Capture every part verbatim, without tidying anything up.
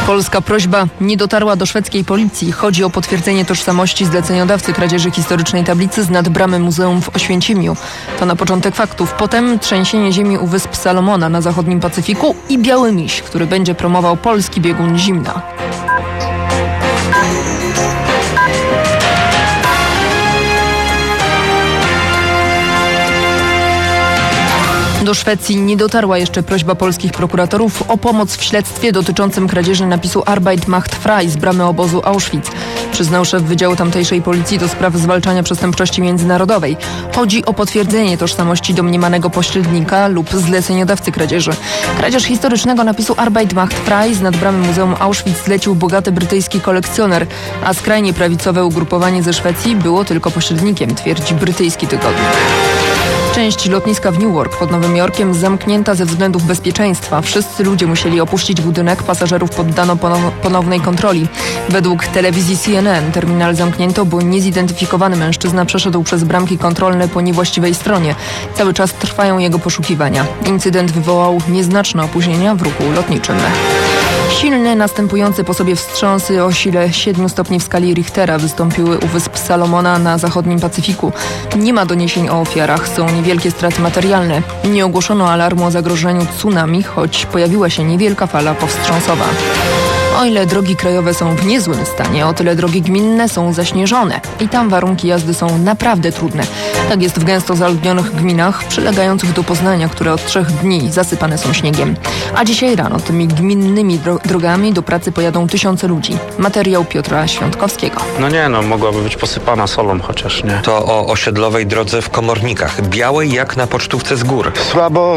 Polska prośba nie dotarła do szwedzkiej policji. Chodzi o potwierdzenie tożsamości zleceniodawcy kradzieży historycznej tablicy z nad bramy muzeum w Oświęcimiu. To na początek faktów. Potem trzęsienie ziemi u wysp Salomona na zachodnim Pacyfiku i biały miś, który będzie promował polski biegun zimna. Do Szwecji nie dotarła jeszcze prośba polskich prokuratorów o pomoc w śledztwie dotyczącym kradzieży napisu Arbeit macht frei z bramy obozu Auschwitz, przyznał szef Wydziału tamtejszej policji do spraw zwalczania przestępczości międzynarodowej. Chodzi o potwierdzenie tożsamości domniemanego pośrednika lub zleceniodawcy kradzieży. Kradzież historycznego napisu Arbeit macht frei z nad bramy Muzeum Auschwitz zlecił bogaty brytyjski kolekcjoner, a skrajnie prawicowe ugrupowanie ze Szwecji było tylko pośrednikiem, twierdzi brytyjski tygodnik. Część lotniska w Newark pod Nowym Jorkiem zamknięta ze względów bezpieczeństwa. Wszyscy ludzie musieli opuścić budynek, pasażerów poddano ponownej kontroli. Według telewizji C N N terminal zamknięto, bo niezidentyfikowany mężczyzna przeszedł przez bramki kontrolne po niewłaściwej stronie. Cały czas trwają jego poszukiwania. Incydent wywołał nieznaczne opóźnienia w ruchu lotniczym. Silne, następujące po sobie wstrząsy o sile siedmiu stopni w skali Richtera wystąpiły u wysp Salomona na zachodnim Pacyfiku. Nie ma doniesień o ofiarach, są niewielkie straty materialne. Nie ogłoszono alarmu o zagrożeniu tsunami, choć pojawiła się niewielka fala powstrząsowa. O ile drogi krajowe są w niezłym stanie, o tyle drogi gminne są zaśnieżone i tam warunki jazdy są naprawdę trudne. Tak jest w gęsto zaludnionych gminach przylegających do Poznania, które od trzech dni zasypane są śniegiem. A dzisiaj rano tymi gminnymi dro- drogami do pracy pojadą tysiące ludzi. Materiał Piotra Świątkowskiego. No nie, no mogłaby być posypana solą chociaż, nie? To o osiedlowej drodze w Komornikach. Białej jak na pocztówce z gór. Słabo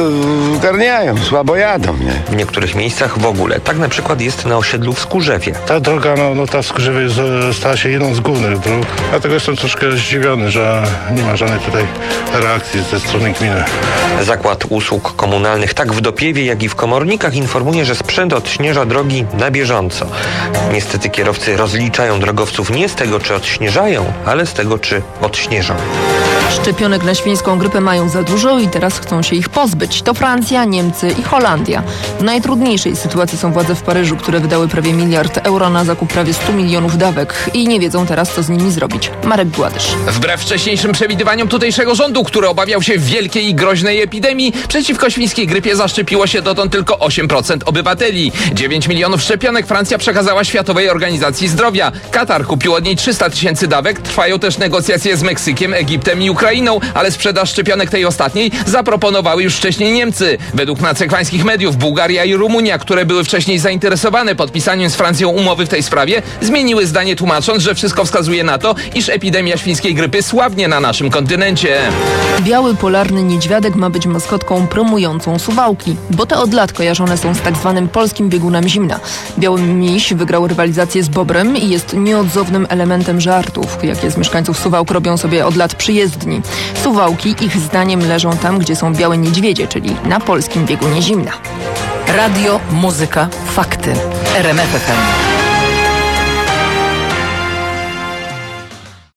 ogarniają, słabo jadą, nie? W niektórych miejscach w ogóle. Tak na przykład jest na osiedlu w Skórzewie. Ta droga, no, no ta w Skórzewie jest, stała się jedną z głównych dróg. Dlatego jestem troszkę zdziwiony, że nie ma żadnej tutaj reakcji ze strony gminy. Zakład Usług Komunalnych tak w Dopiewie, jak i w Komornikach informuje, że sprzęt odśnieża drogi na bieżąco. Niestety kierowcy rozliczają drogowców nie z tego, czy odśnieżają, ale z tego, czy odśnieżą. Szczepionek na świńską grypę mają za dużo i teraz chcą się ich pozbyć. To Francja, Niemcy i Holandia. W najtrudniejszej sytuacji są władze w Paryżu, które wydały prawie miliard euro na zakup prawie stu milionów dawek i nie wiedzą teraz, co z nimi zrobić. Marek Gładysz. Wbrew wcześniejszym przewidywaniom tutejszego rządu, który obawiał się wielkiej i groźnej epidemii, przeciwko świńskiej grypie zaszczepiło się dotąd tylko osiem procent obywateli. dziewięć milionów szczepionek Francja przekazała Światowej Organizacji Zdrowia. Katar kupił od niej trzysta tysięcy dawek. Trwają też negocjacje z Meksykiem, Egiptem i Ukrainą, ale sprzedaż szczepionek tej ostatniej zaproponowały już wcześniej Niemcy. Według nacekwańskich mediów Bułgaria i Rumunia, które były wcześniej zainteresowane podpisaniem z Francją umowy w tej sprawie, zmieniły zdanie, tłumacząc, że wszystko wskazuje na to, iż epidemia świńskiej grypy słabnie na naszym kontynencie. Biały polarny niedźwiadek ma być maskotką promującą Suwałki, bo te od lat kojarzone są z tak zwanym polskim biegunem zimna. Biały miś wygrał rywalizację z bobrem i jest nieodzownym elementem żartów, jakie z mieszkańców Suwałk robią sobie od lat przyjezdni. Suwałki ich zdaniem leżą tam, gdzie są białe niedźwiedzie, czyli na polskim biegunie zimna. Radio, muzyka, fakty. R M F F M.